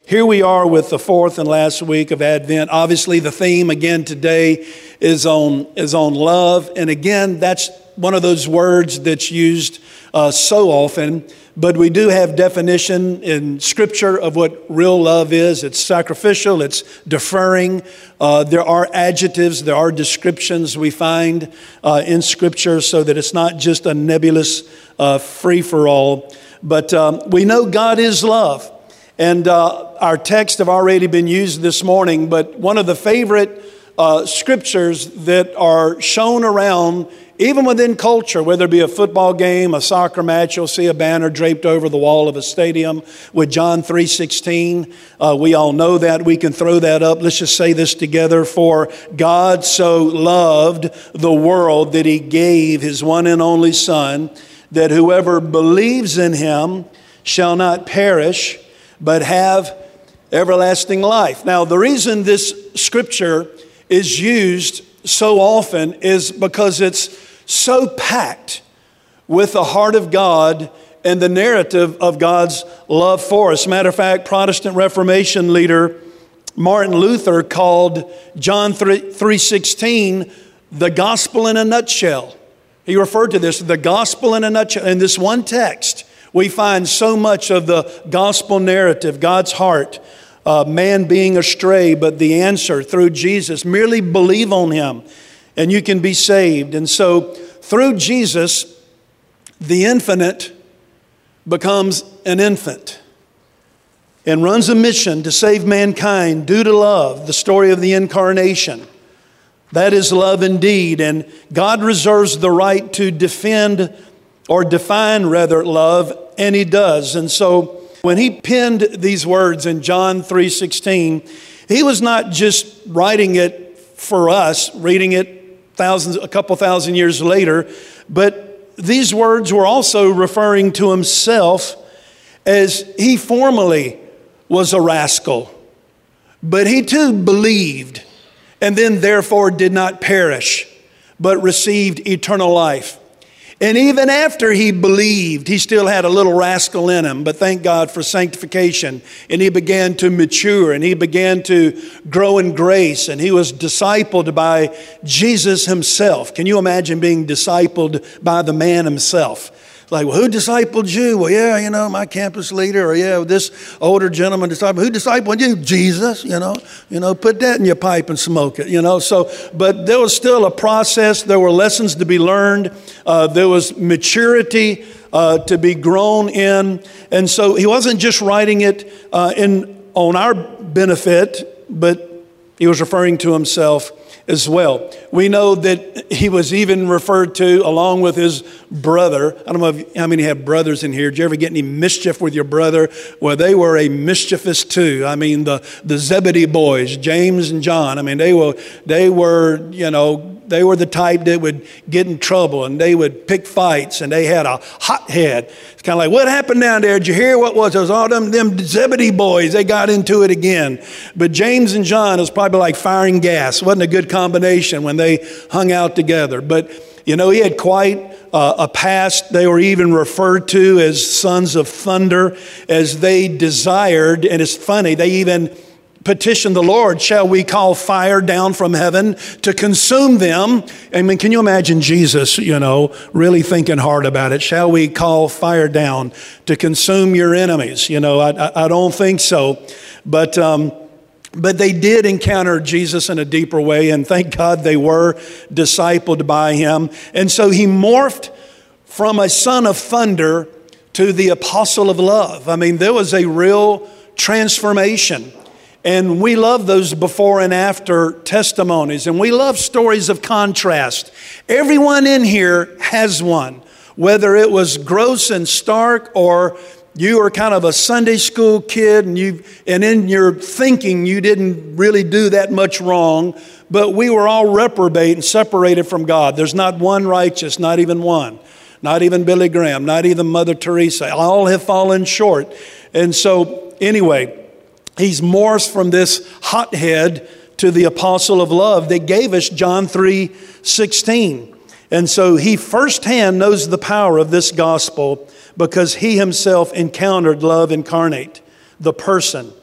Here we are with the fourth and last week of Advent. Obviously, the theme again today is on love. And again, that's one of those words that's used so often. But we do have definition in Scripture of what real love is. It's sacrificial, it's deferring. There are adjectives, there are descriptions we find in Scripture so that it's not just a nebulous free-for-all. But we know God is love. And our texts have already been used this morning, but one of the favorite scriptures that are shown around, even within culture, whether it be a football game, a soccer match, you'll see a banner draped over the wall of a stadium with John 3:16. We all know that. We can throw that up. Let's just say this together. For God so loved the world that he gave his one and only Son, that whoever believes in him shall not perish, but have everlasting life. Now, the reason this scripture is used so often is because it's so packed with the heart of God and the narrative of God's love for us. Matter of fact, Protestant Reformation leader Martin Luther called John 3:16 the gospel in a nutshell. He referred to this, the gospel in a nutshell. In this one text, we find so much of the gospel narrative, God's heart, man being astray, but the answer through Jesus. Merely believe on him and you can be saved. And so through Jesus, the infinite becomes an infant and runs a mission to save mankind due to love, the story of the incarnation. That is love indeed. And God reserves the right to defend or define rather love, and he does. And so when he penned these words in John 3:16, he was not just writing it for us, reading it a couple thousand years later, but these words were also referring to himself, as he formerly was a rascal, but he too believed, and then therefore did not perish, but received eternal life. And even after he believed, he still had a little rascal in him. But thank God for sanctification. And he began to mature and he began to grow in grace. And he was discipled by Jesus himself. Can you imagine being discipled by the man himself? Like, well, who discipled you? Well, yeah, my campus leader, or yeah, this older gentleman discipled. Who discipled you? Jesus, put that in your pipe and smoke it, So, but there was still a process. There were lessons to be learned. There was maturity to be grown in. And so he wasn't just writing it on our benefit, but he was referring to himself as well. We know that he was even referred to along with his brother. I don't know how many have brothers in here. Did you ever get any mischief with your brother? Well, they were a mischievous too. I mean, the Zebedee boys, James and John. I mean, they were the type that would get in trouble and they would pick fights and they had a hot head. It's kind of like, what happened down there? Did you hear what was? It was all them Zebedee boys. They got into it again. But James and John was probably like fire and gas. Wasn't a good combination when they hung out together. But, he had quite a past. They were even referred to as sons of thunder as they desired. And it's funny, they even petitioned the Lord, shall we call fire down from heaven to consume them? I mean, can you imagine Jesus, really thinking hard about it? Shall we call fire down to consume your enemies? I don't think so. But they did encounter Jesus in a deeper way, and thank God they were discipled by him. And so he morphed from a son of thunder to the apostle of love. I mean, there was a real transformation. And we love those before and after testimonies. And we love stories of contrast. Everyone in here has one. Whether it was gross and stark or you were kind of a Sunday school kid and in your thinking you didn't really do that much wrong. But we were all reprobate and separated from God. There's not one righteous, not even one. Not even Billy Graham, not even Mother Teresa. All have fallen short. And so anyway, he's morphed from this hothead to the apostle of love that gave us John 3:16. And so he firsthand knows the power of this gospel because he himself encountered love incarnate, the person,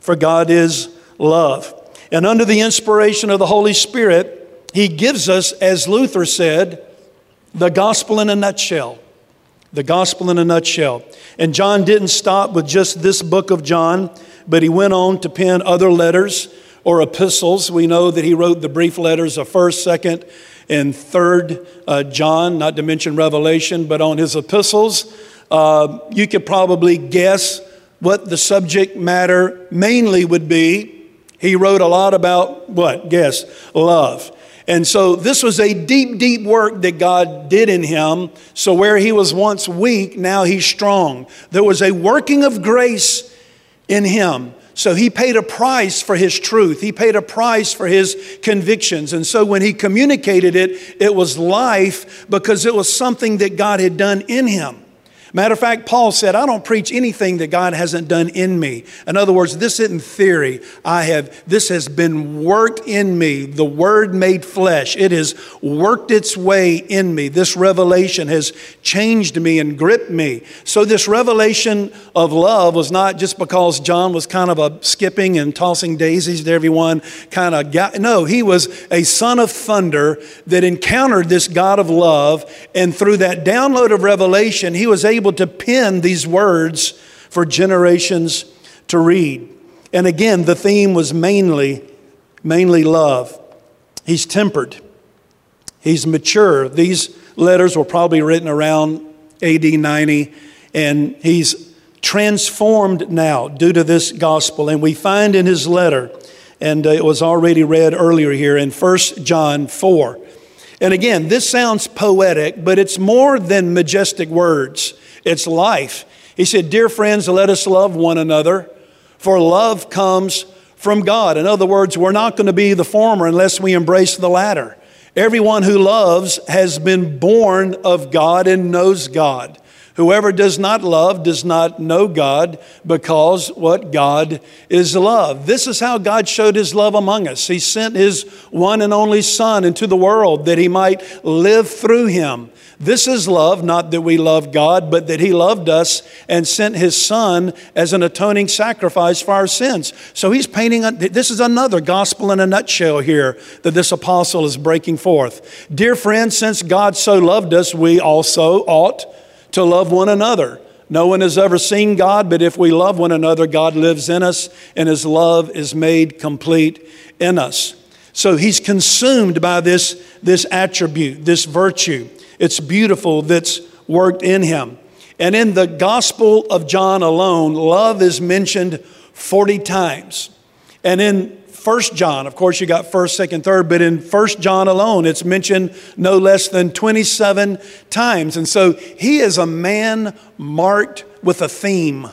for God is love. And under the inspiration of the Holy Spirit, He gives us, as Luther said, the gospel in a nutshell. The gospel in a nutshell. And John didn't stop with just this book of John, but he went on to pen other letters or epistles. We know that he wrote the brief letters of 1st, 2nd, and 3rd John, not to mention Revelation, but on his epistles, you could probably guess what the subject matter mainly would be. He wrote a lot about what? Guess, love. And so this was a deep, deep work that God did in him. So where he was once weak, now he's strong. There was a working of grace in him. So he paid a price for his truth. He paid a price for his convictions. And so when he communicated it, it was life because it was something that God had done in him. Matter of fact, Paul said, I don't preach anything that God hasn't done in me. In other words, this isn't theory. This has been worked in me. The Word made flesh. It has worked its way in me. This revelation has changed me and gripped me. So this revelation of love was not just because John was kind of a skipping and tossing daisies to everyone kind of guy. No, he was a son of thunder that encountered this God of love. And through that download of revelation, he was able to pen these words for generations to read. And again, the theme was mainly love. He's tempered. He's mature. These letters were probably written around AD 90, and he's transformed now due to this gospel. And we find in his letter, and it was already read earlier here in 1 John 4. And again, this sounds poetic, but it's more than majestic words. It's life. He said, dear friends, let us love one another, for love comes from God. In other words, we're not going to be the former unless we embrace the latter. Everyone who loves has been born of God and knows God. Whoever does not love does not know God, because what? God is love. This is how God showed his love among us. He sent his one and only Son into the world that he might live through him. This is love, not that we love God, but that he loved us and sent his Son as an atoning sacrifice for our sins. So he's painting, this is another gospel in a nutshell here that this apostle is breaking forth. Dear friends, since God so loved us, we also ought to love one another. No one has ever seen God, but if we love one another, God lives in us and his love is made complete in us. So he's consumed by this attribute, this virtue. It's beautiful that's worked in him. And in the Gospel of John alone, love is mentioned 40 times. And in 1 John, of course you got 1st, 2nd, 3rd, but in 1 John alone, it's mentioned no less than 27 times. And so he is a man marked with a theme.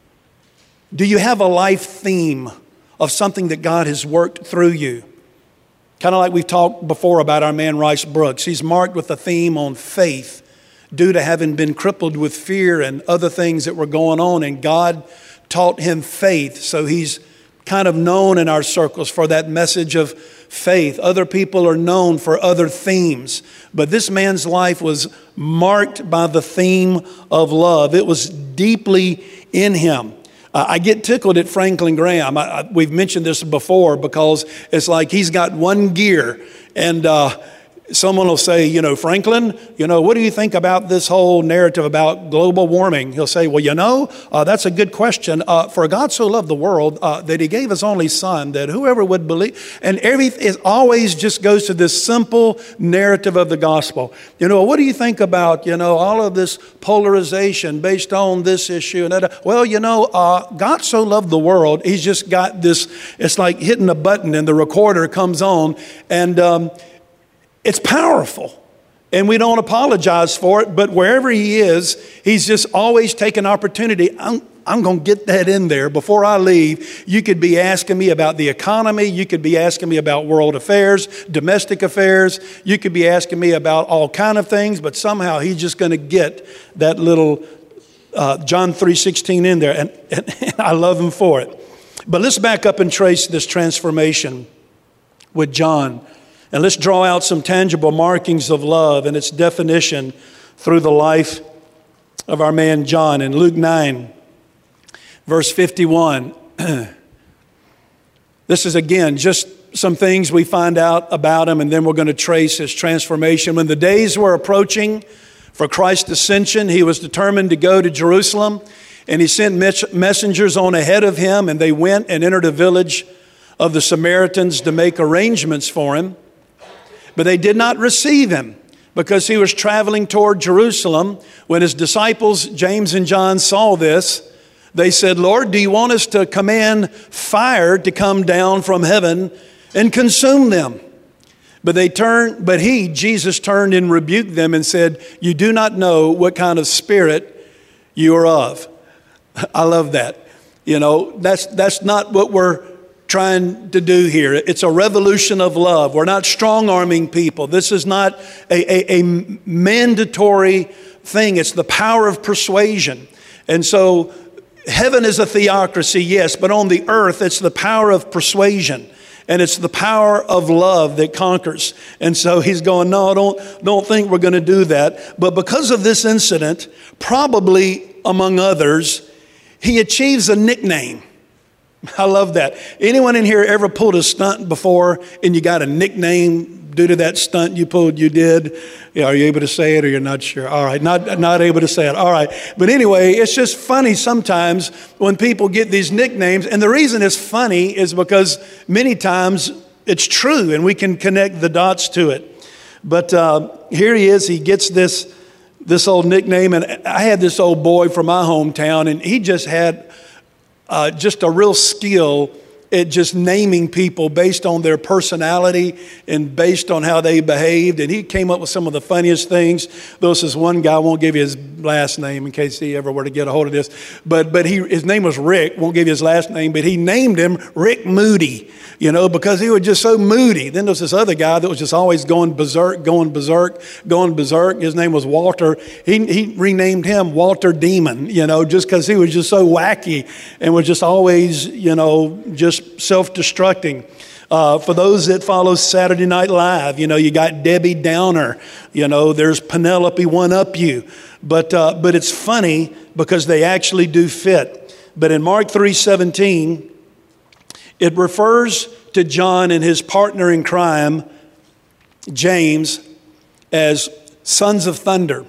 Do you have a life theme of something that God has worked through you? Kind of like we've talked before about our man Rice Brooks. He's marked with a theme on faith due to having been crippled with fear and other things that were going on. And God taught him faith. So he's kind of known in our circles for that message of faith. Other people are known for other themes. But this man's life was marked by the theme of love. It was deeply in him. I get tickled at Franklin Graham. We've mentioned this before because it's like he's got one gear and someone will say, Franklin, what do you think about this whole narrative about global warming? He'll say, well, that's a good question. For God so loved the world that he gave his only son, that whoever would believe, and it always just goes to this simple narrative of the gospel. What do you think about, all of this polarization based on this issue? And that? Well, God so loved the world. He's just got this, it's like hitting a button and the recorder comes on and, it's powerful, and we don't apologize for it, but wherever he is, he's just always taking opportunity. I'm going to get that in there before I leave. You could be asking me about the economy. You could be asking me about world affairs, domestic affairs. You could be asking me about all kind of things, but somehow he's just going to get that little John 3:16 in there, and I love him for it. But let's back up and trace this transformation with John. And let's draw out some tangible markings of love and its definition through the life of our man John. In Luke 9, verse 51, This is, again, just some things we find out about him, and then we're going to trace his transformation. When the days were approaching for Christ's ascension, he was determined to go to Jerusalem, and he sent messengers on ahead of him, and they went and entered a village of the Samaritans to make arrangements for him. But they did not receive him because he was traveling toward Jerusalem. When his disciples, James and John, saw this, they said, "Lord, do you want us to command fire to come down from heaven and consume them?" But Jesus turned and rebuked them and said, "You do not know what kind of spirit you are of." I love that. That's not what we're trying to do here. It's a revolution of love. We're not strong-arming people. This is not a mandatory thing. It's the power of persuasion. And so heaven is a theocracy, yes, but on the earth, it's the power of persuasion. And it's the power of love that conquers. And so he's going, no, don't think we're going to do that. But because of this incident, probably among others, he achieves a nickname. I love that. Anyone in here ever pulled a stunt before and you got a nickname due to that stunt you pulled, you did? Yeah, are you able to say it or you're not sure? All right, not able to say it. All right. But anyway, it's just funny sometimes when people get these nicknames. And the reason it's funny is because many times it's true and we can connect the dots to it. But here he is. He gets this old nickname. And I had this old boy from my hometown, and he just had just a real skill at just naming people based on their personality and based on how they behaved. And he came up with some of the funniest things. This is one guy, I won't give you his last name in case he ever were to get a hold of this. But his name was Rick, won't give you his last name, but he named him Rick Moody, because he was just so moody. Then there was this other guy that was just always going berserk. His name was Walter. He renamed him Walter Demon, just because he was just so wacky and was just always, just self-destructing. For those that follow Saturday Night Live, you got Debbie Downer, there's Penelope One-Up-You. But it's funny because they actually do fit. But in Mark 3:17, it refers to John and his partner in crime, James, as sons of thunder.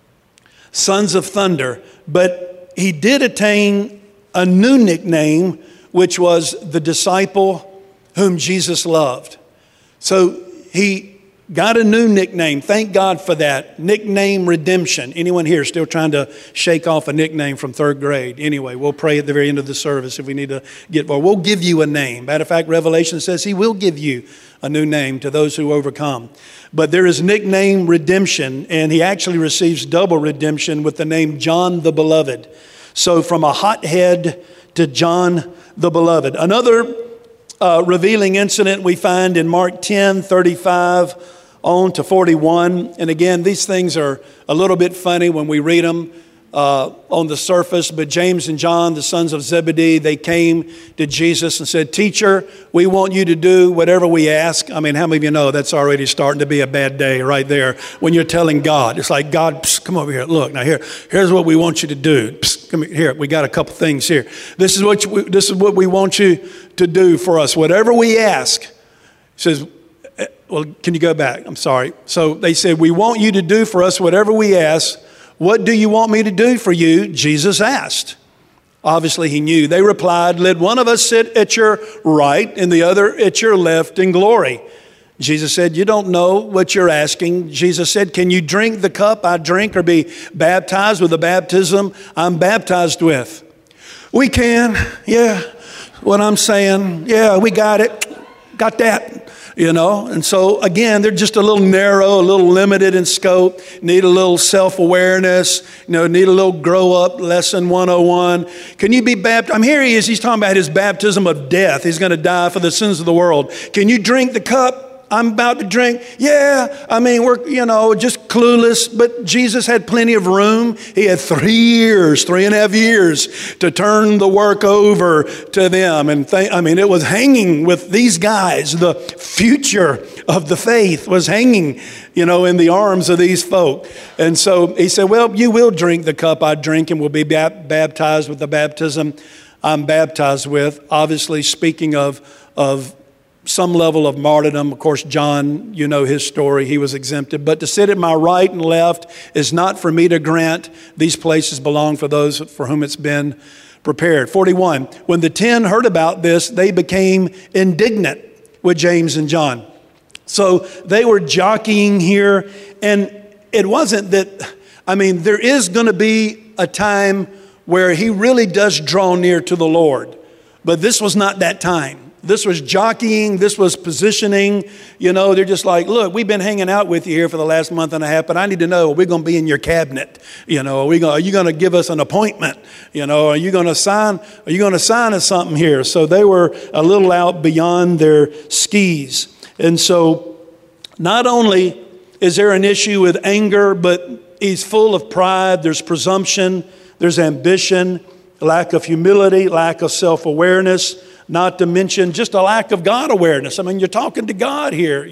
Sons of thunder. But he did attain a new nickname, which was the disciple whom Jesus loved. So he got a new nickname. Thank God for that. Nickname redemption. Anyone here still trying to shake off a nickname from third grade? Anyway, we'll pray at the very end of the service if we need to get more. We'll give you a name. Matter of fact, Revelation says he will give you a new name to those who overcome. But there is nickname redemption, and he actually receives double redemption with the name John the Beloved. So from a hothead to John the Beloved. Another revealing incident we find in Mark 10:35 on to 41. And again, these things are a little bit funny when we read them on the surface. But James and John, the sons of Zebedee, they came to Jesus and said, "Teacher, we want you to do whatever we ask." I mean, how many of you know that's already starting to be a bad day right there when you're telling God? It's like, God, come over here. Look, now here's what we want you to do. Come here. We got a couple things here. This is what we want you to do for us. Whatever we ask. He says, well, can you go back? I'm sorry. So they said, "We want you to do for us whatever we ask. What do you want me to do for you?" Jesus asked. Obviously, he knew. They replied, "Let one of us sit at your right and the other at your left in glory." Jesus said, "You don't know what you're asking." Jesus said, "Can you drink the cup I drink or be baptized with the baptism I'm baptized with?" "We can. Yeah. What I'm saying. Yeah, we got it. Got that. And so again, they're just a little narrow, a little limited in scope, need a little self-awareness, need a little grow up lesson 101. Can you be baptized? Here he is. He's talking about his baptism of death. He's going to die for the sins of the world. Can you drink the cup I'm about to drink? Yeah. We're, just clueless, but Jesus had plenty of room. He had 3.5 years to turn the work over to them. And it was hanging with these guys. The future of the faith was hanging, in the arms of these folk. And so he said, "Well, you will drink the cup I drink and will be baptized with the baptism I'm baptized with. Obviously, speaking of some level of martyrdom. Of course, John, you know his story. He was exempted. But to sit at my right and left is not for me to grant. These places belong for those for whom it's been prepared. 41, when the 10 heard about this, they became indignant with James and John. So they were jockeying here. And it wasn't that, there is going to be a time where he really does draw near to the Lord. But this was not that time. This was jockeying. This was positioning. They're just like, look, we've been hanging out with you here for the last month and a half, but I need to know, are we going to be in your cabinet? Are you going to give us an appointment? Are you going to sign us something here? So they were a little out beyond their skis. And so not only is there an issue with anger, but he's full of pride. There's presumption. There's ambition, lack of humility, lack of self-awareness. Not to mention just a lack of God awareness. You're talking to God here,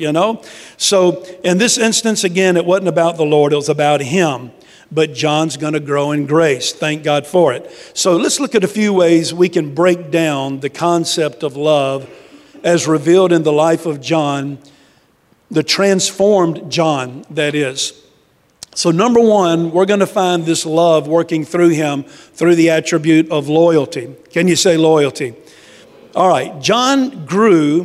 So in this instance, again, it wasn't about the Lord. It was about him. But John's going to grow in grace. Thank God for it. So let's look at a few ways we can break down the concept of love as revealed in the life of John, the transformed John, that is. So number one, we're going to find this love working through him through the attribute of loyalty. Can you say loyalty? All right, John grew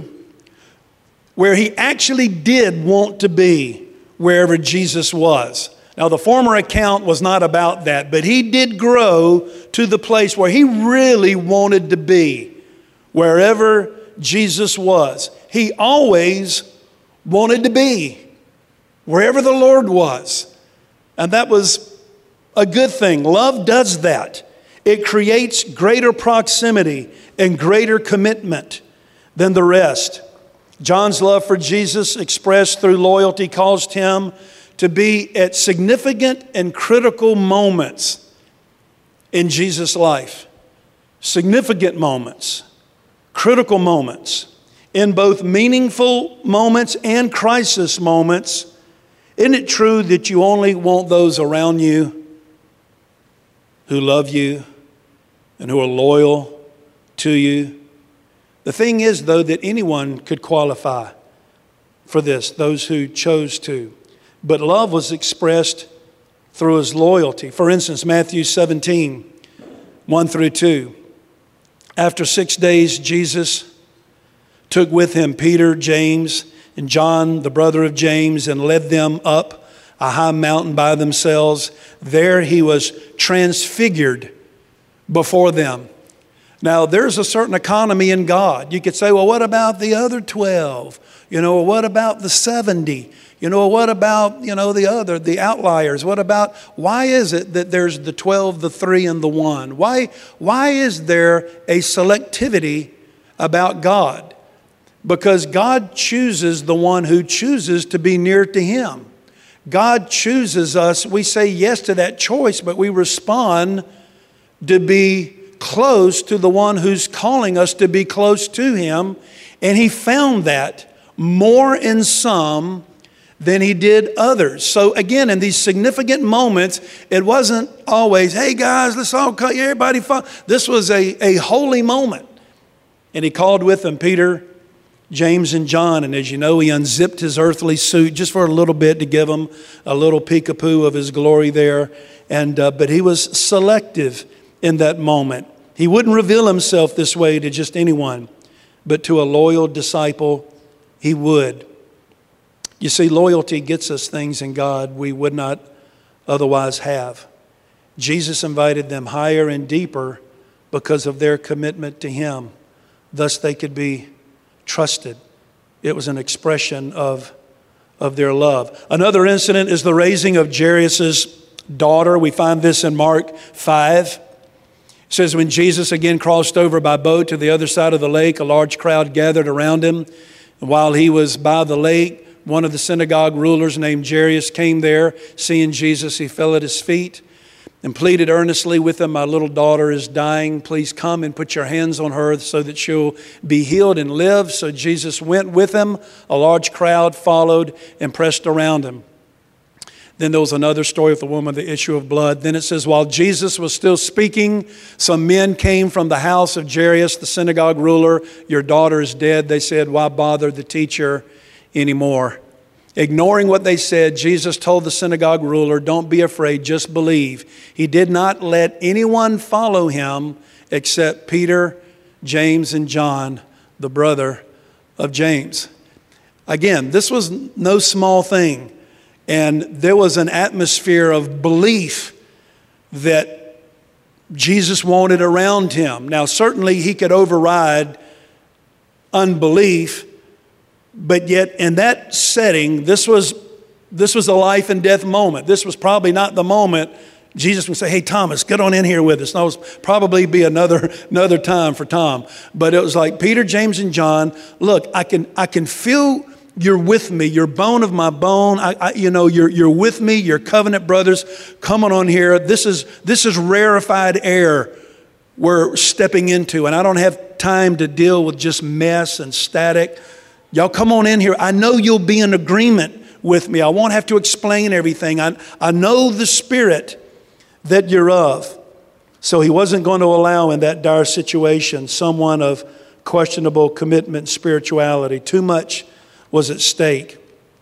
where he actually did want to be wherever Jesus was. Now, the former account was not about that, but he did grow to the place where he really wanted to be wherever Jesus was. He always wanted to be wherever the Lord was. And that was a good thing. Love does that. It creates greater proximity and greater commitment than the rest. John's love for Jesus, expressed through loyalty, caused him to be at significant and critical moments in Jesus' life. Significant moments, critical moments, in both meaningful moments and crisis moments. Isn't it true that you only want those around you who love you and who are loyal to you? The thing is, though, that anyone could qualify for this, those who chose to. But love was expressed through his loyalty. For instance, Matthew 17, 1 through 2. After 6 days, Jesus took with him Peter, James, and John, the brother of James, and led them up a high mountain by themselves. There he was transfigured before them. Now, there's a certain economy in God. You could say, well, what about the other 12? What about the 70? What about, the outliers? Why is it that there's the 12, the 3, and the 1? Why is there a selectivity about God? Because God chooses the one who chooses to be near to him. God chooses us. We say yes to that choice, but we respond to be close to the one who's calling us to be close to him. And he found that more in some than he did others. So again, in these significant moments, it wasn't always, hey guys, let's all cut everybody. This was a holy moment. And he called with them Peter, James, and John. And as you know, he unzipped his earthly suit just for a little bit to give them a little peek-a-poo of his glory there. But he was selective in that moment. He wouldn't reveal himself this way to just anyone, but to a loyal disciple, he would. You see, loyalty gets us things in God we would not otherwise have. Jesus invited them higher and deeper because of their commitment to him. Thus they could be trusted. It was an expression of their love. Another incident is the raising of Jairus' daughter. We find this in Mark 5. It says, when Jesus again crossed over by boat to the other side of the lake, a large crowd gathered around him. And while he was by the lake, one of the synagogue rulers named Jairus came there. Seeing Jesus, he fell at his feet and pleaded earnestly with him, my little daughter is dying. Please come and put your hands on her so that she'll be healed and live. So Jesus went with him. A large crowd followed and pressed around him. Then there was another story with the woman, the issue of blood. Then it says, while Jesus was still speaking, some men came from the house of Jairus, the synagogue ruler. Your daughter is dead. They said, why bother the teacher anymore? Ignoring what they said, Jesus told the synagogue ruler, don't be afraid, just believe. He did not let anyone follow him except Peter, James, and John, the brother of James. Again, this was no small thing. And there was an atmosphere of belief that Jesus wanted around him. Now, certainly he could override unbelief, but yet in that setting, this was a life and death moment. This was probably not the moment Jesus would say, hey, Thomas, get on in here with us. And that was probably be another time for Tom. But it was like, Peter, James, and John, look, I can feel you're with me. You're bone of my bone. You're with me. You're covenant brothers. Coming on here. This is rarefied air we're stepping into. And I don't have time to deal with just mess and static. Y'all come on in here. I know you'll be in agreement with me. I won't have to explain everything. I know the spirit that you're of. So he wasn't going to allow in that dire situation someone of questionable commitment and spirituality. Too much was at stake.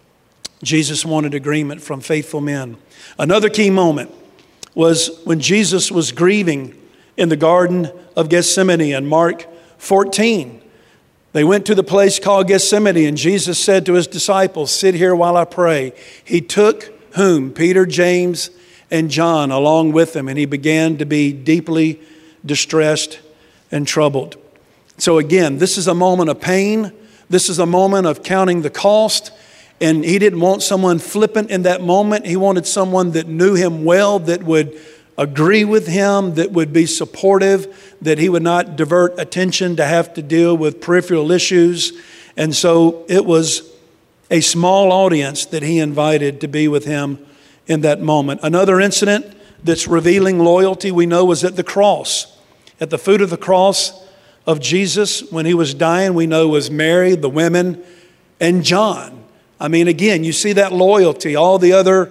Jesus wanted agreement from faithful men. Another key moment was when Jesus was grieving in the Garden of Gethsemane in Mark 14. They went to the place called Gethsemane, and Jesus said to his disciples, sit here while I pray. He took whom? Peter, James, and John along with him, and he began to be deeply distressed and troubled. So again, this is a moment of pain. This is a moment of counting the cost. And he didn't want someone flippant in that moment. He wanted someone that knew him well, that would agree with him, that would be supportive, that he would not divert attention to have to deal with peripheral issues. And so it was a small audience that he invited to be with him in that moment. Another incident that's revealing loyalty we know was at the cross. At the foot of the cross of Jesus, when he was dying, we know was Mary, the women, and John. I mean, again, you see that loyalty. All the other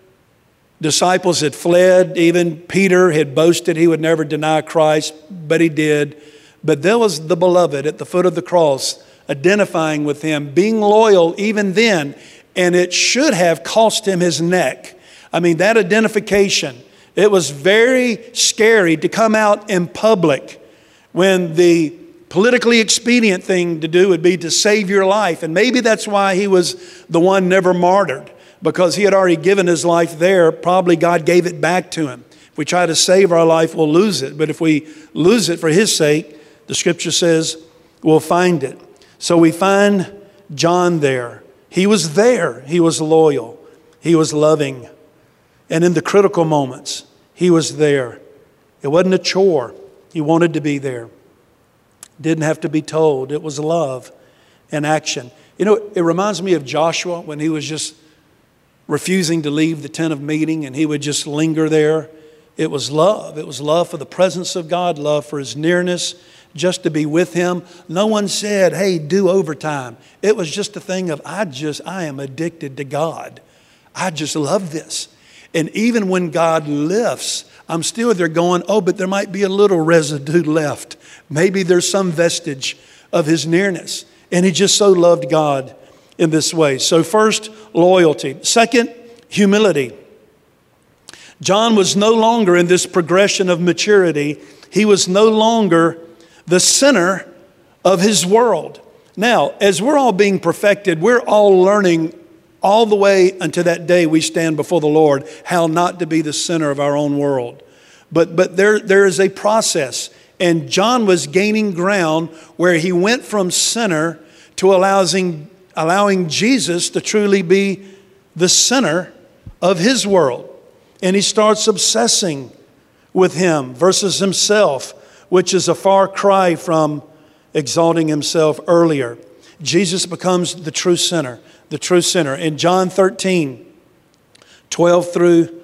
disciples had fled. Even Peter had boasted he would never deny Christ, but he did. But there was the beloved at the foot of the cross, identifying with him, being loyal even then, and it should have cost him his neck. I mean, that identification, it was very scary to come out in public when the politically expedient thing to do would be to save your life. And maybe that's why he was the one never martyred, because he had already given his life there. Probably God gave it back to him. If we try to save our life, we'll lose it. But if we lose it for his sake, the scripture says we'll find it. So we find John there. He was there. He was loyal. He was loving. And in the critical moments, he was there. It wasn't a chore. He wanted to be there. Didn't have to be told. It was love and action. You know, it reminds me of Joshua when he was just refusing to leave the tent of meeting and he would just linger there. It was love. It was love for the presence of God, love for his nearness, just to be with him. No one said, hey, do overtime. It was just a thing of, I am addicted to God. I just love this. And even when God lifts, I'm still there going, oh, but there might be a little residue left. Maybe there's some vestige of his nearness. And he just so loved God in this way. So first, loyalty. Second, humility. John was no longer in this progression of maturity. He was no longer the center of his world. Now, as we're all being perfected, we're all learning all the way until that day we stand before the Lord, how not to be the center of our own world. But there is a process. And John was gaining ground where he went from center to allowing Jesus to truly be the center of his world. And he starts obsessing with him versus himself, which is a far cry from exalting himself earlier. Jesus becomes the true center. The true center. In John 13, 12 through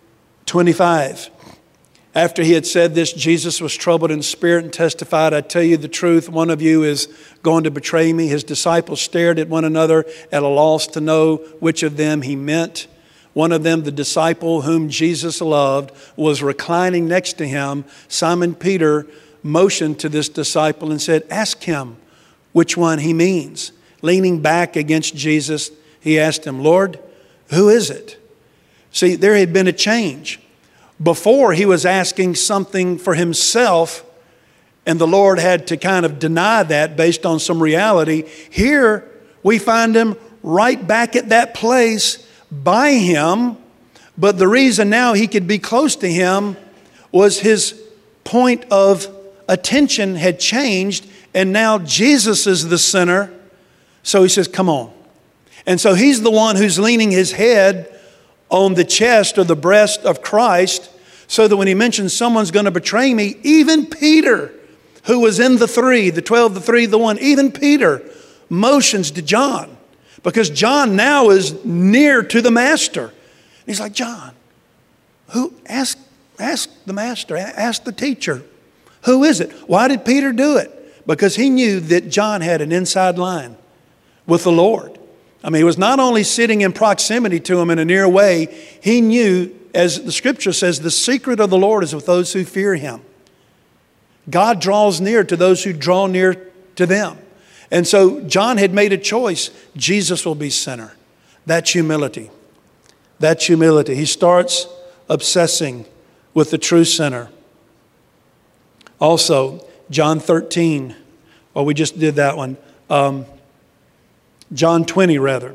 25, after he had said this, Jesus was troubled in spirit and testified, I tell you the truth, one of you is going to betray me. His disciples stared at one another at a loss to know which of them he meant. One of them, the disciple whom Jesus loved, was reclining next to him. Simon Peter motioned to this disciple and said, "Ask him which one he means." Leaning back against Jesus, he asked him, "Lord, who is it?" See, there had been a change. Before, he was asking something for himself, and the Lord had to kind of deny that based on some reality. Here, we find him right back at that place by him, but the reason now he could be close to him was his point of attention had changed, and now Jesus is the center. So he says, "Come on." And so he's the one who's leaning his head on the chest or the breast of Christ, so that when he mentions someone's going to betray me, even Peter, who was in the 12, the three, the one, even Peter motions to John, because John now is near to the master. He's like, "John, ask the master, ask the teacher, who is it?" Why did Peter do it? Because he knew that John had an inside line with the Lord. I mean, he was not only sitting in proximity to him in a near way, he knew, as the scripture says, the secret of the Lord is with those who fear him. God draws near to those who draw near to them. And so John had made a choice. Jesus will be center. That's humility. That's humility. He starts obsessing with the true center. Also, John 13. Oh, we just did that one. John 20, rather.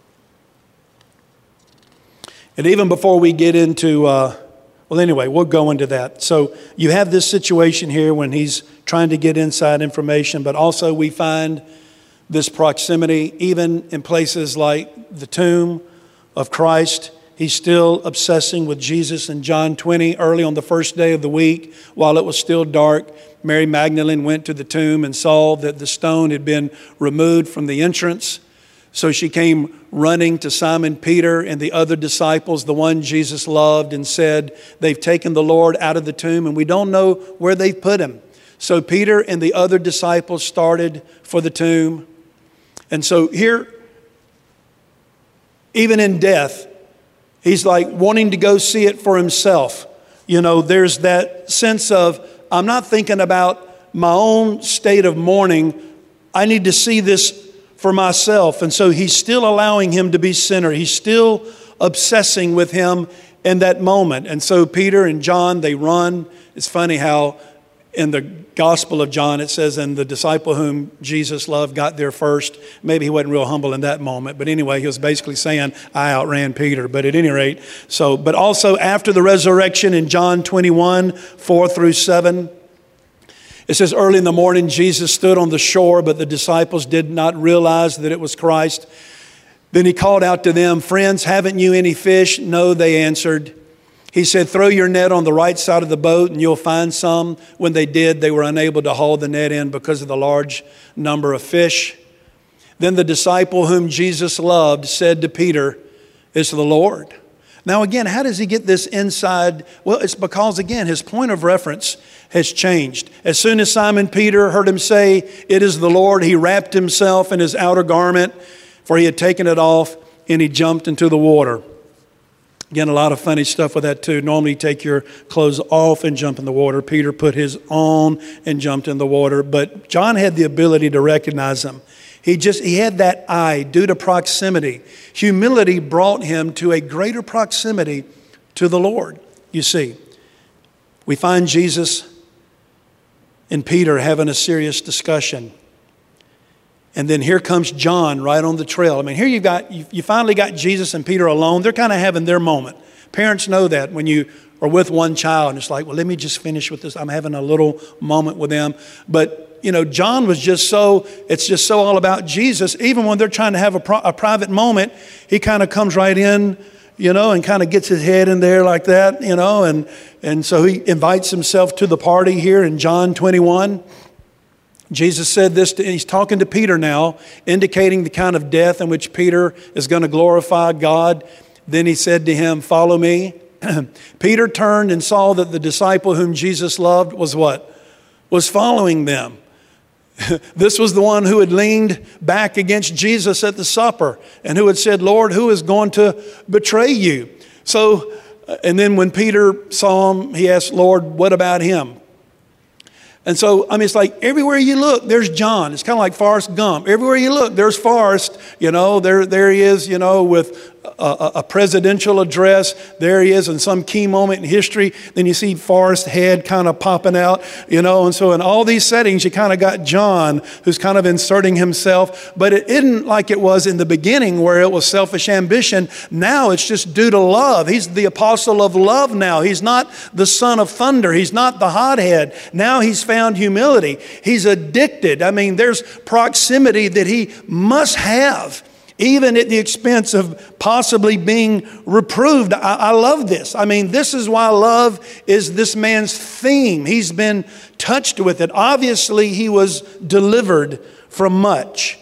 And even before we get into, well, anyway, we'll go into that. So you have this situation here when he's trying to get inside information, but also we find this proximity even in places like the tomb of Christ. He's still obsessing with Jesus. In John 20, early on the first day of the week, while it was still dark, Mary Magdalene went to the tomb and saw that the stone had been removed from the entrance. So she came running to Simon Peter and the other disciples, the one Jesus loved, and said, "They've taken the Lord out of the tomb and we don't know where they've put him." So Peter and the other disciples started for the tomb. And so here, even in death, he's like wanting to go see it for himself. You know, there's that sense of, I'm not thinking about my own state of mourning. I need to see this for myself. And so he's still allowing him to be center. He's still obsessing with him in that moment. And so Peter and John, they run. It's funny how in the Gospel of John, it says, "And the disciple whom Jesus loved got there first." Maybe he wasn't real humble in that moment. But anyway, he was basically saying, "I outran Peter." But at any rate, but also after the resurrection in John 21, 4 through 7, it says, "Early in the morning, Jesus stood on the shore, but the disciples did not realize that it was Christ. Then he called out to them, 'Friends, haven't you any fish?' 'No,' they answered. He said, 'Throw your net on the right side of the boat and you'll find some.' When they did, they were unable to haul the net in because of the large number of fish. Then the disciple whom Jesus loved said to Peter, 'It's the Lord.'" Now again, how does he get this inside? Well, it's because, again, his point of reference has changed. As soon as Simon Peter heard him say, "It is the Lord," he wrapped himself in his outer garment, for he had taken it off, and he jumped into the water. Again, a lot of funny stuff with that too. Normally you take your clothes off and jump in the water. Peter put his on and jumped in the water. But John had the ability to recognize him. He had that eye due to proximity. Humility brought him to a greater proximity to the Lord. You see, we find Jesus and Peter having a serious discussion. And then here comes John right on the trail. I mean, here you finally got Jesus and Peter alone. They're kind of having their moment. Parents know that when you are with one child, and it's like, well, let me just finish with this. I'm having a little moment with them. But, you know, John was it's just so all about Jesus. Even when they're trying to have a private moment, he kind of comes right in, you know, and kind of gets his head in there like that, you know. And so he invites himself to the party here in John 21. Jesus said this, he's talking to Peter now, indicating the kind of death in which Peter is going to glorify God. Then he said to him, "Follow me." Peter turned and saw that the disciple whom Jesus loved was what? Was following them. This was the one who had leaned back against Jesus at the supper and who had said, Lord, who is going to betray you? So, and then when Peter saw him, he asked, Lord, what about him? And so, it's like everywhere you look, there's John. It's kind of like Forrest Gump. Everywhere you look, there's Forrest. There he is, with a presidential address. There he is in some key moment in history. Then you see Forrest's head kind of popping out, And so in all these settings, you kind of got John who's kind of inserting himself. But it isn't like it was in the beginning where it was selfish ambition. Now it's just due to love. He's the apostle of love now. He's not the son of thunder. He's not the hothead. Now he's found humility. He's addicted. There's proximity that he must have, even at the expense of possibly being reproved. I love this. This is why love is this man's theme. He's been touched with it. Obviously, he was delivered from much.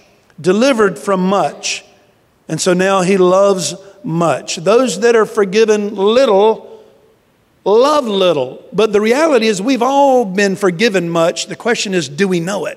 And so now he loves much. Those that are forgiven little love little. But the reality is we've all been forgiven much. The question is, do we know it?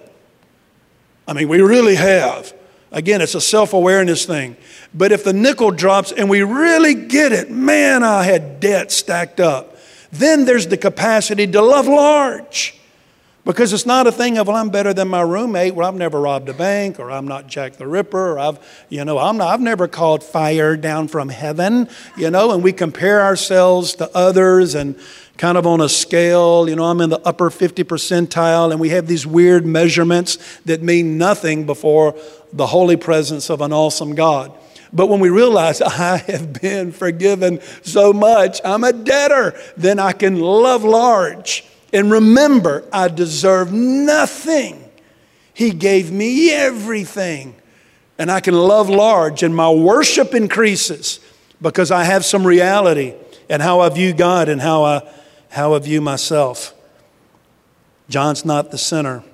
We really have. Again, it's a self-awareness thing. But if the nickel drops and we really get it, man, I had debt stacked up. Then there's the capacity to love large. Because it's not a thing of, well, I'm better than my roommate. Well, I've never robbed a bank, or I'm not Jack the Ripper, or I've never called fire down from heaven, and we compare ourselves to others and kind of on a scale, I'm in the upper 50 percentile, and we have these weird measurements that mean nothing before the holy presence of an awesome God. But when we realize I have been forgiven so much, I'm a debtor, then I can love large. And remember, I deserve nothing. He gave me everything. And I can love large, and my worship increases because I have some reality and how I view God and how I view myself. John's not the sinner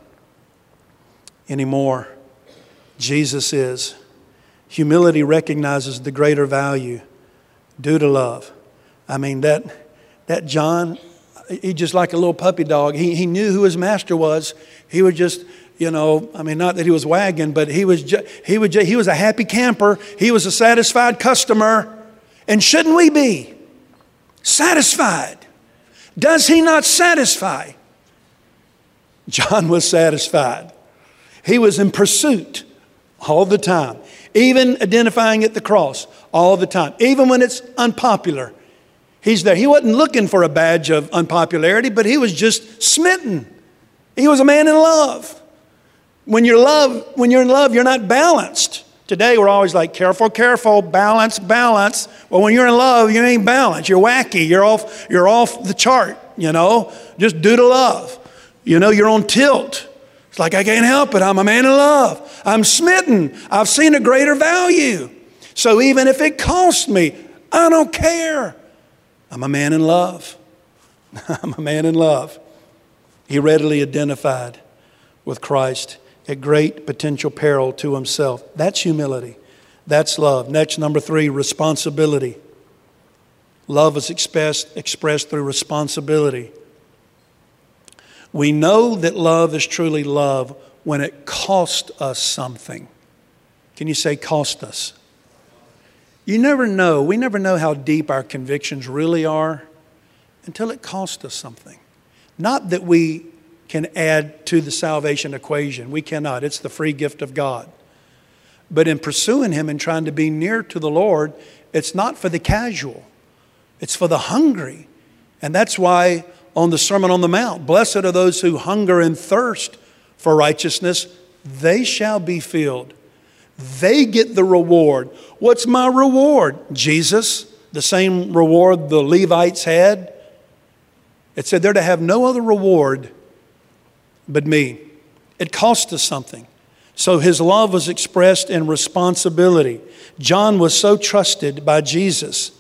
anymore. Jesus is. Humility recognizes the greater value due to love. That John, he just like a little puppy dog. He knew who his master was. He would just, not that he was wagging, but he was a happy camper. He was a satisfied customer. And shouldn't we be satisfied? Does he not satisfy? John was satisfied. He was in pursuit all the time, even identifying at the cross all the time, even when it's unpopular. He's there. He wasn't looking for a badge of unpopularity, but he was just smitten. He was a man in love. When you're in love, you're not balanced. Today we're always like, careful, balance. Well, when you're in love, you ain't balanced. You're wacky. You're off the chart, just due to love. You're on tilt. It's like, I can't help it. I'm a man in love. I'm smitten. I've seen a greater value. So even if it costs me, I don't care. I'm a man in love. I'm a man in love. He readily identified with Christ at great potential peril to himself. That's humility. That's love. Next, number 3, responsibility. Love is expressed through responsibility. We know that love is truly love when it costs us something. Can you say cost us? You never know. We never know how deep our convictions really are until it costs us something. Not that we can add to the salvation equation. We cannot. It's the free gift of God. But in pursuing Him and trying to be near to the Lord, it's not for the casual. It's for the hungry. And that's why on the Sermon on the Mount, blessed are those who hunger and thirst for righteousness. They shall be filled. They get the reward. What's my reward? Jesus, the same reward the Levites had. It said they're to have no other reward but me. It cost us something. So his love was expressed in responsibility. John was so trusted by Jesus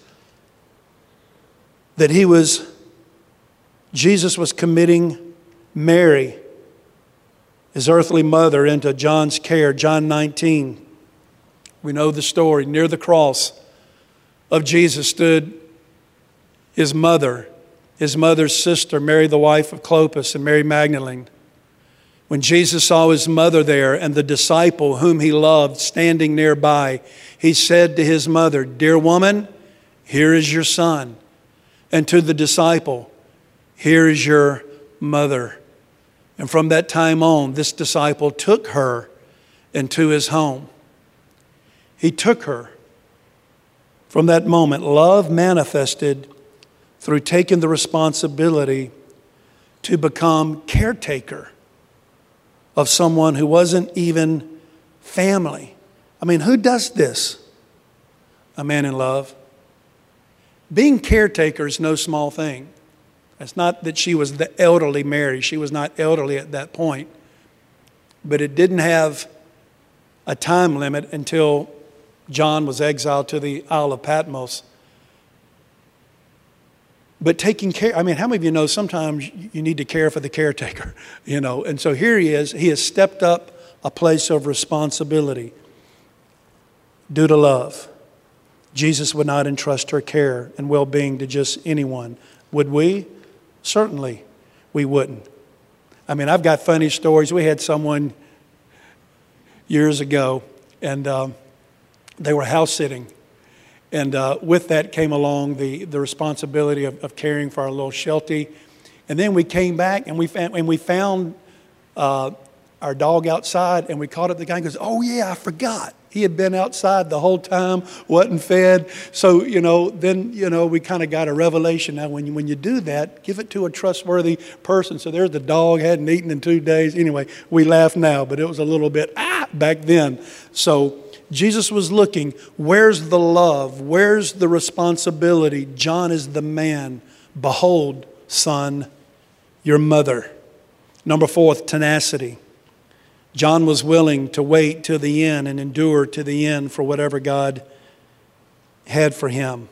that Jesus was committing Mary, his earthly mother, into John's care. John 19. We know the story. Near the cross of Jesus stood his mother, his mother's sister, Mary, the wife of Clopas, and Mary Magdalene. When Jesus saw his mother there and the disciple whom he loved standing nearby, he said to his mother, "Dear woman, here is your son." And to the disciple, "Here is your mother." And from that time on, this disciple took her into his home. He took her. From that moment, love manifested through taking the responsibility to become caretaker of someone who wasn't even family. I mean, who does this? A man in love. Being caretaker is no small thing. It's not that she was the elderly Mary. She was not elderly at that point. But it didn't have a time limit until John was exiled to the Isle of Patmos. But taking care, I mean, how many of you know sometimes you need to care for the caretaker, you know? And so here he is. He has stepped up a place of responsibility due to love. Jesus would not entrust her care and well-being to just anyone. Would we? Certainly we wouldn't. I mean, I've got funny stories. We had someone years ago, and they were house sitting. And with that came along the responsibility of caring for our little Sheltie. And then we came back and we found our dog outside, and we called up the guy and goes, "Oh yeah, I forgot. He had been outside the whole time, wasn't fed." So, then we kind of got a revelation. Now, when you do that, give it to a trustworthy person. So there's the dog, hadn't eaten in 2 days. Anyway, we laugh now, but it was a little bit back then. So Jesus was looking, where's the love? Where's the responsibility? John is the man. Behold, son, your mother. Number 4, tenacity. John was willing to wait till the end and endure to the end for whatever God had for him.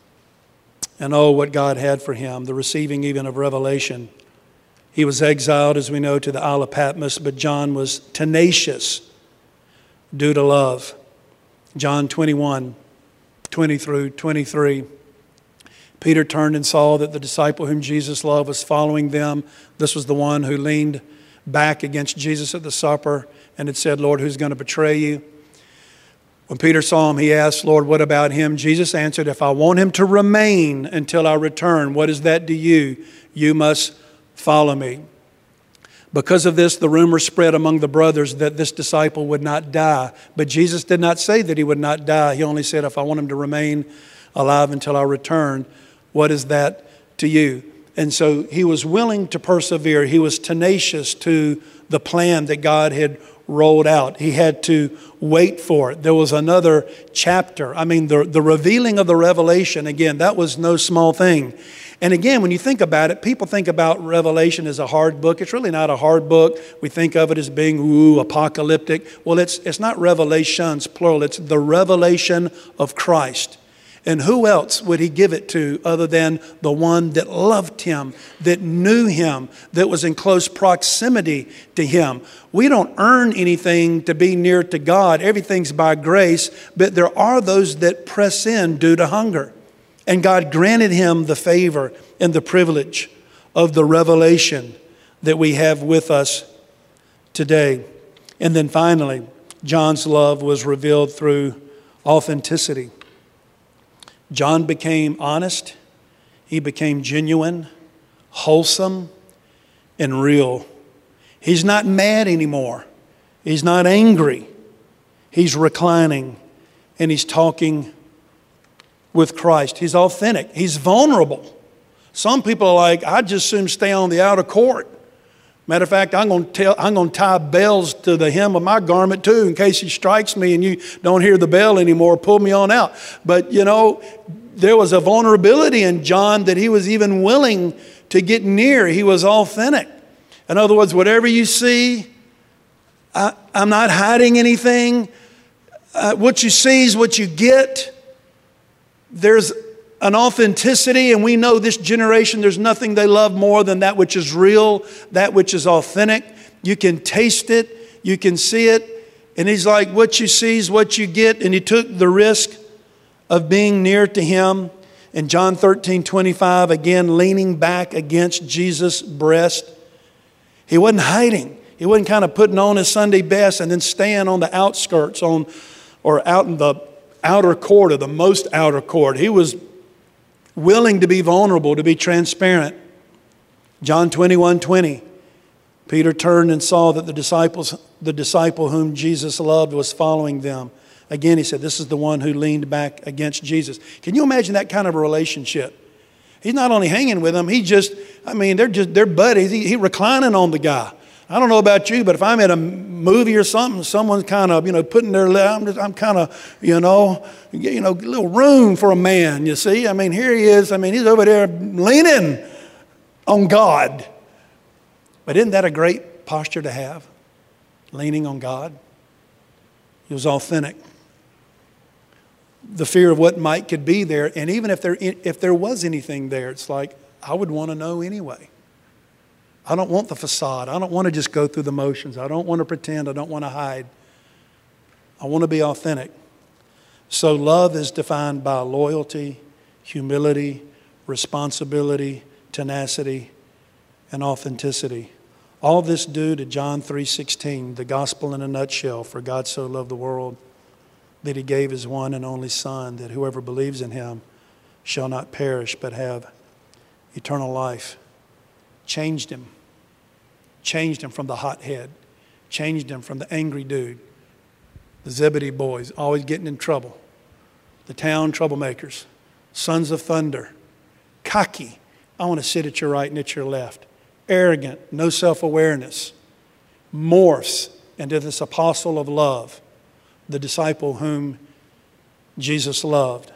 And oh, what God had for him, the receiving even of revelation. He was exiled, as we know, to the Isle of Patmos, but John was tenacious due to love. John 21, 20 through 23. Peter turned and saw that the disciple whom Jesus loved was following them. This was the one who leaned back against Jesus at the supper and had said, "Lord, who's going to betray you?" When Peter saw him, he asked, "Lord, what about him?" Jesus answered, "If I want him to remain until I return, what is that to you? You must follow me." Because of this, the rumor spread among the brothers that this disciple would not die. But Jesus did not say that he would not die. He only said, "If I want him to remain alive until I return, what is that to you?" And so he was willing to persevere. He was tenacious to the plan that God had rolled out. He had to wait for it. There was another chapter. I mean, the revealing of the revelation, again, that was no small thing. And again, when you think about it, people think about Revelation as a hard book. It's really not a hard book. We think of it as being, apocalyptic. Well, it's not revelations, plural. It's the revelation of Christ. And who else would he give it to other than the one that loved him, that knew him, that was in close proximity to him? We don't earn anything to be near to God. Everything's by grace, but there are those that press in due to hunger. And God granted him the favor and the privilege of the revelation that we have with us today. And then finally, John's love was revealed through authenticity. John became honest, he became genuine, wholesome, and real. He's not mad anymore. He's not angry. He's reclining, and he's talking with Christ. He's authentic. He's vulnerable. Some people are like, "I'd just soon stay on the outer court. Matter of fact, I'm going to tie bells to the hem of my garment too, in case he strikes me and you don't hear the bell anymore. Pull me on out." But there was a vulnerability in John that he was even willing to get near. He was authentic. In other words, whatever you see, I'm not hiding anything. What you see is what you get. There's an authenticity, and we know this generation, there's nothing they love more than that which is real, that which is authentic. You can taste it, you can see it, and he's like, what you see is what you get, and he took the risk of being near to him. In John 13:25, again, leaning back against Jesus' breast. He wasn't hiding. He wasn't kind of putting on his Sunday best and then staying on the outskirts or out in the outer court or the most outer court. He was willing to be vulnerable, to be transparent. John 21:20. Peter turned and saw that the disciple whom Jesus loved was following them. Again, he said, this is the one who leaned back against Jesus. Can you imagine that kind of a relationship? He's not only hanging with him, they're buddies. He reclining on the guy. I don't know about you, but if I'm at a movie or something, someone's kind of, putting their leg, I'm kind of, a little room for a man, you see. Here he is. He's over there leaning on God. But isn't that a great posture to have? Leaning on God. He was authentic. The fear of what could be there, and even if there was anything there, it's like, I would want to know anyway. I don't want the facade. I don't want to just go through the motions. I don't want to pretend. I don't want to hide. I want to be authentic. So love is defined by loyalty, humility, responsibility, tenacity, and authenticity. All this due to John 3:16, the gospel in a nutshell. For God so loved the world that he gave his one and only Son, that whoever believes in him shall not perish but have eternal life. Changed him. Changed him from the hothead. Changed him from the angry dude. The Zebedee boys, always getting in trouble. The town troublemakers. Sons of thunder. Cocky. I want to sit at your right and at your left. Arrogant, no self-awareness. Morphs into this apostle of love. The disciple whom Jesus loved.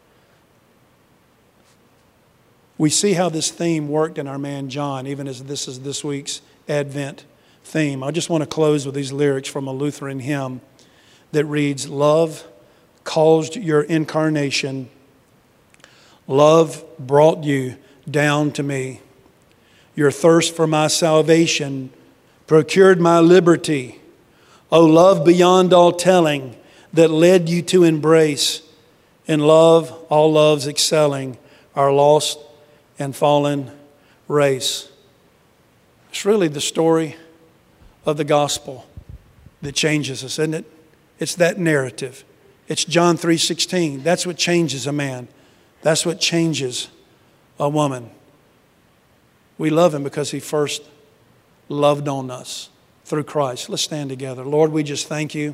We see how this theme worked in our man John, even as this is this week's Advent theme. I just want to close with these lyrics from a Lutheran hymn that reads, love caused your incarnation. Love brought you down to me. Your thirst for my salvation procured my liberty. O love beyond all telling that led you to embrace. In love, all loves excelling our lost and fallen race. It's really the story of the gospel that changes us, isn't it? It's that narrative. It's John 3:16. That's what changes a man. That's what changes a woman. We love him because he first loved on us through Christ. Let's stand together. Lord, we just thank you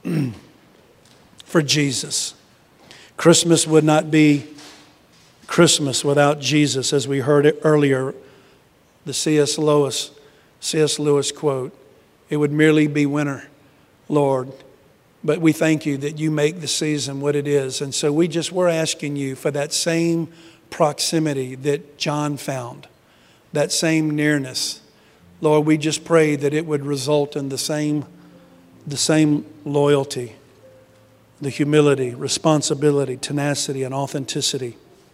for Jesus. Christmas would not be Christmas without Jesus, as we heard it earlier, the C.S. Lewis quote. It would merely be winter, Lord. But we thank you that you make the season what it is. And so we're asking you for that same proximity that John found, that same nearness. Lord, we just pray that it would result in the same loyalty, the humility, responsibility, tenacity, and authenticity.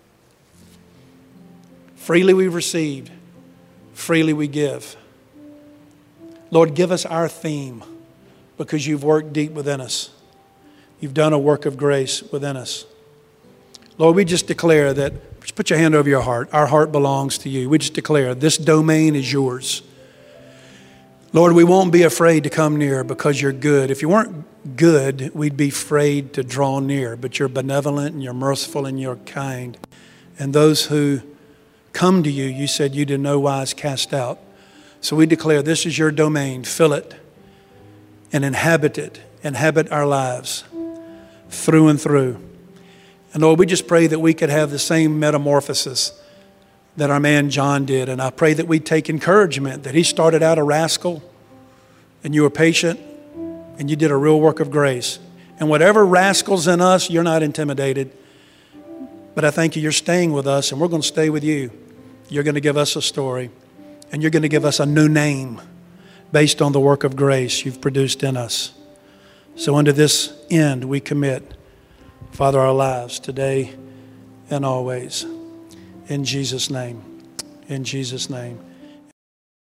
Freely we received, freely we give. Lord, give us our theme because you've worked deep within us. You've done a work of grace within us. Lord, we just declare that, just put your hand over your heart. Our heart belongs to you. We just declare this domain is yours. Lord, we won't be afraid to come near because you're good. If you weren't good, we'd be afraid to draw near. But you're benevolent and you're merciful and you're kind. And those who come to you, you said you'd in no wise cast out. So we declare this is your domain. Fill it and inhabit it. Inhabit our lives through and through. And Lord, we just pray that we could have the same metamorphosis that our man John did. And I pray that we take encouragement that he started out a rascal and you were patient and you did a real work of grace. And whatever rascals in us, you're not intimidated. But I thank you, you're staying with us and we're going to stay with you. You're going to give us a story and you're going to give us a new name based on the work of grace you've produced in us. So unto this end we commit, Father, our lives today and always. In Jesus' name. In Jesus' name.